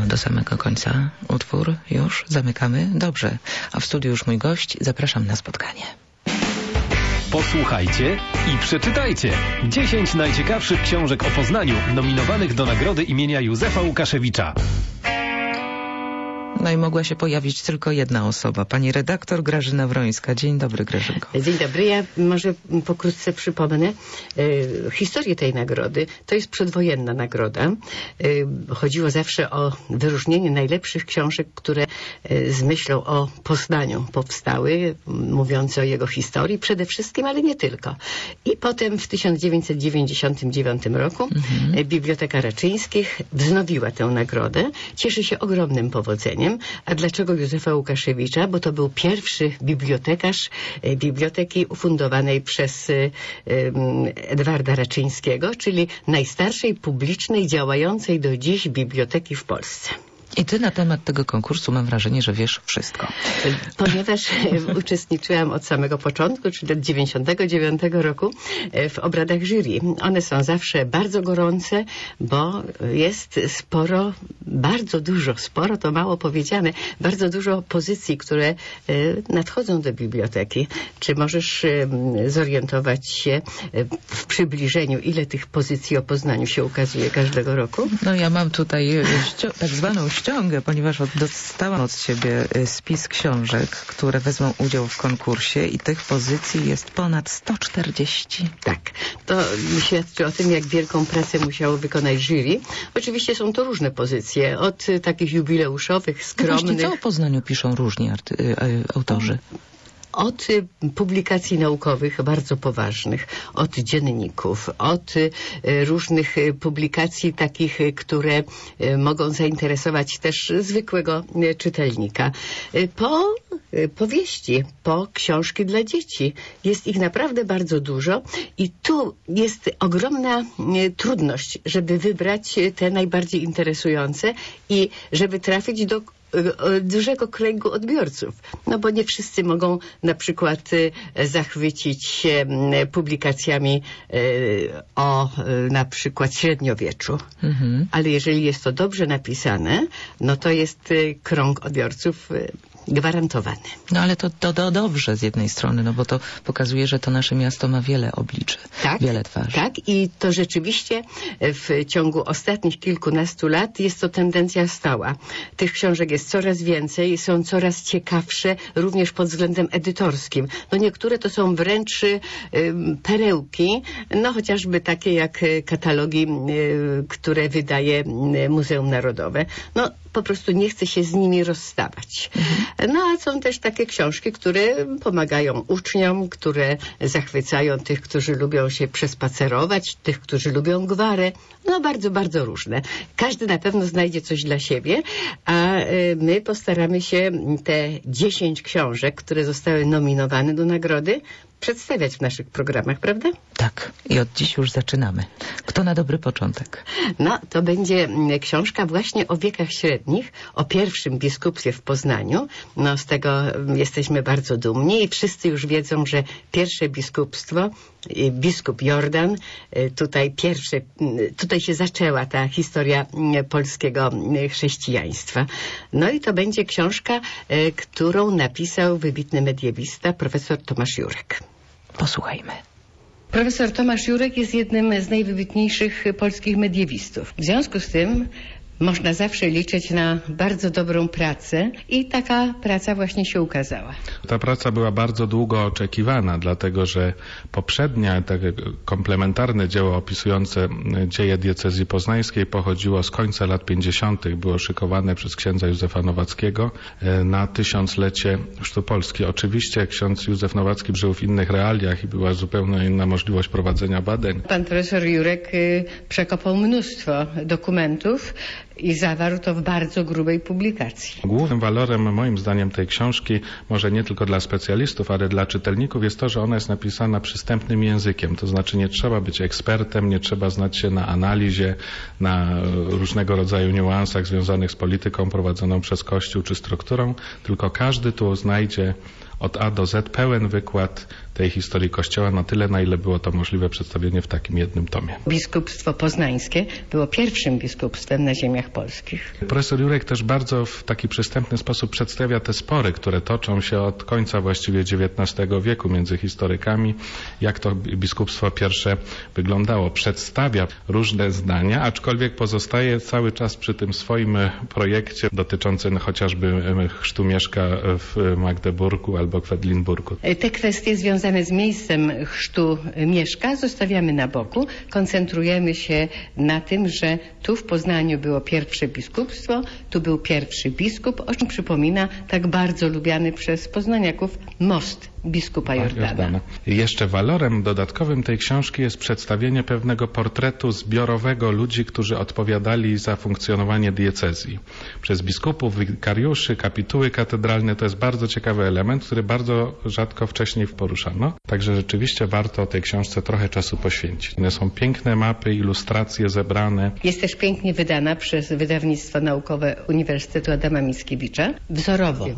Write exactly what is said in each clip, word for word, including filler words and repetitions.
do samego końca utwór już zamykamy? Dobrze. A w studiu już mój gość. Zapraszam na spotkanie. Posłuchajcie i przeczytajcie. dziesięć najciekawszych książek o Poznaniu, nominowanych do nagrody imienia Józefa Łukaszewicza. No i mogła się pojawić tylko jedna osoba, pani redaktor Grażyna Wrońska. Dzień dobry, Grażynko. Dzień dobry. Ja może pokrótce przypomnę e, historię tej nagrody. To jest przedwojenna nagroda. E, chodziło zawsze o wyróżnienie najlepszych książek, które e, z myślą o Poznaniu powstały, mówiące o jego historii przede wszystkim, ale nie tylko. I potem w tysiąc dziewięćset dziewięćdziesiątym dziewiątym roku mhm. e, Biblioteka Raczyńskich wznowiła tę nagrodę. Cieszy się ogromnym powodzeniem. A dlaczego Józefa Łukaszewicza? Bo to był pierwszy bibliotekarz e, biblioteki ufundowanej przez e, Edwarda Raczyńskiego, czyli najstarszej publicznej, działającej do dziś biblioteki w Polsce. I ty na temat tego konkursu mam wrażenie, że wiesz wszystko. Ponieważ uczestniczyłam od samego początku, czyli od dziewięćdziesiątego dziewiątego roku w obradach jury. One są zawsze bardzo gorące, bo jest sporo, bardzo dużo, sporo to mało powiedziane, bardzo dużo pozycji, które nadchodzą do biblioteki. Czy możesz zorientować się w przybliżeniu, ile tych pozycji o Poznaniu się ukazuje każdego roku? No ja mam tutaj tak zwaną ściągę, ponieważ dostałam od ciebie spis książek, które wezmą udział w konkursie i tych pozycji jest ponad sto czterdzieści. Tak, to świadczy o tym, jak wielką pracę musiało wykonać jury. Oczywiście są to różne pozycje, od takich jubileuszowych, skromnych. No właśnie, co o Poznaniu piszą różni arty- autorzy? Od publikacji naukowych bardzo poważnych, od dzienników, od różnych publikacji takich, które mogą zainteresować też zwykłego czytelnika, po powieści, po książki dla dzieci. Jest ich naprawdę bardzo dużo i tu jest ogromna trudność, żeby wybrać te najbardziej interesujące i żeby trafić do dużego kręgu odbiorców. No bo nie wszyscy mogą na przykład zachwycić się publikacjami o na przykład średniowieczu. Mhm. Ale jeżeli jest to dobrze napisane, no to jest krąg odbiorców gwarantowany. No ale to, to, to dobrze z jednej strony, no bo to pokazuje, że to nasze miasto ma wiele obliczy, tak, wiele twarzy. Tak, i to rzeczywiście w ciągu ostatnich kilkunastu lat jest to tendencja stała. Tych książek jest coraz więcej, są coraz ciekawsze, również pod względem edytorskim. No niektóre to są wręcz y, perełki, no chociażby takie jak katalogi, y, które wydaje Muzeum Narodowe. No po prostu nie chce się z nimi rozstawać. Mhm. No a są też takie książki, które pomagają uczniom, które zachwycają tych, którzy lubią się przespacerować, tych, którzy lubią gwarę. No bardzo, bardzo różne. Każdy na pewno znajdzie coś dla siebie, a my postaramy się te dziesięć książek, które zostały nominowane do nagrody, przedstawiać w naszych programach, prawda? Tak. I od dziś już zaczynamy. Kto na dobry początek? No, to będzie książka właśnie o wiekach średnich, o pierwszym biskupstwie w Poznaniu. No, z tego jesteśmy bardzo dumni i wszyscy już wiedzą, że pierwsze biskupstwo, biskup Jordan, tutaj pierwsze, tutaj się zaczęła ta historia polskiego chrześcijaństwa. No i to będzie książka, którą napisał wybitny mediewista, profesor Tomasz Jurek. Posłuchajmy. Profesor Tomasz Jurek jest jednym z najwybitniejszych polskich mediewistów. W związku z tym można zawsze liczyć na bardzo dobrą pracę i taka praca właśnie się ukazała. Ta praca była bardzo długo oczekiwana, dlatego że poprzednie, takie komplementarne dzieło opisujące dzieje diecezji poznańskiej pochodziło z końca lat pięćdziesiątych. Było szykowane przez księdza Józefa Nowackiego na tysiąclecie chrztu Polski. Oczywiście ksiądz Józef Nowacki żył w innych realiach i była zupełnie inna możliwość prowadzenia badań. Pan profesor Jurek przekopał mnóstwo dokumentów i zawarł to w bardzo grubej publikacji. Głównym walorem moim zdaniem tej książki, może nie tylko dla specjalistów, ale dla czytelników, jest to, że ona jest napisana przystępnym językiem. To znaczy nie trzeba być ekspertem, nie trzeba znać się na analizie, na różnego rodzaju niuansach związanych z polityką prowadzoną przez Kościół czy strukturą, tylko każdy tu znajdzie od A do Z pełen wykład tej historii Kościoła, na tyle, na ile było to możliwe przedstawienie w takim jednym tomie. Biskupstwo poznańskie było pierwszym biskupstwem na ziemiach polskich. Profesor Jurek też bardzo w taki przystępny sposób przedstawia te spory, które toczą się od końca właściwie dziewiętnastego wieku między historykami, jak to biskupstwo pierwsze wyglądało. Przedstawia różne zdania, aczkolwiek pozostaje cały czas przy tym swoim projekcie dotyczącym chociażby chrztu Mieszka w Magdeburgu albo Kwedlinburgu. Te kwestie związane z miejscem chrztu Mieszka zostawiamy na boku. Koncentrujemy się na tym, że tu w Poznaniu było pierwsze biskupstwo, tu był pierwszy biskup, o czym przypomina tak bardzo lubiany przez poznaniaków most biskupa Jordana. Jordana. Jeszcze walorem dodatkowym tej książki jest przedstawienie pewnego portretu zbiorowego ludzi, którzy odpowiadali za funkcjonowanie diecezji. Przez biskupów, wikariuszy, kapituły katedralne. To jest bardzo ciekawy element, który bardzo rzadko wcześniej poruszano. Także rzeczywiście warto tej książce trochę czasu poświęcić. One są piękne mapy, ilustracje zebrane. Jest też pięknie wydana przez wydawnictwo naukowe Uniwersytetu Adama Mickiewicza. Wzorowo.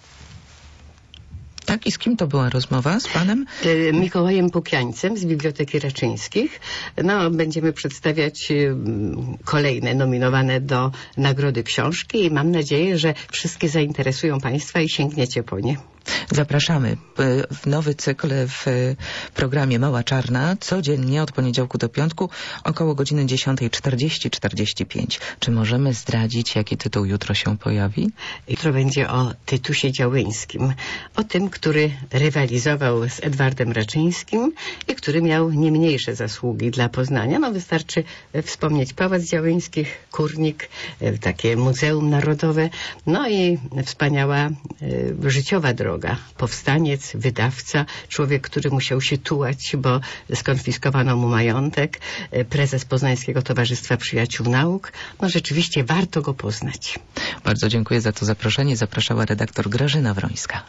Tak, i z kim to była rozmowa? Z panem? Mikołajem Pukiańcem z Biblioteki Raczyńskich. No, będziemy przedstawiać kolejne nominowane do Nagrody Książki i mam nadzieję, że wszystkie zainteresują państwa i sięgniecie po nie. Zapraszamy w nowy cykl w programie Mała Czarna codziennie od poniedziałku do piątku około godziny dziesiątej czterdzieści czterdzieści pięć. Czy możemy zdradzić, jaki tytuł jutro się pojawi? Jutro będzie o Tytusie Działyńskim. O tym, który rywalizował z Edwardem Raczyńskim i który miał nie mniejsze zasługi dla Poznania. No wystarczy wspomnieć Pałac Działyńskich, Kurnik, takie Muzeum Narodowe, no i wspaniała y, życiowa droga. Powstaniec, wydawca, człowiek, który musiał się tułać, bo skonfiskowano mu majątek, prezes Poznańskiego Towarzystwa Przyjaciół Nauk. No rzeczywiście warto go poznać. Bardzo dziękuję za to zaproszenie. Zapraszała redaktor Grażyna Wrońska.